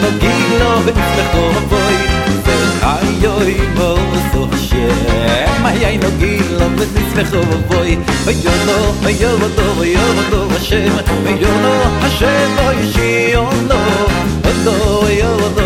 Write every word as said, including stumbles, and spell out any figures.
no gilo ונצלחו מבוי והיוי מוסו השם היי no gilo ונצלחו מבוי ויונו ויובדו ויובדו השם ויונו השם וישיונו ודו ויובדו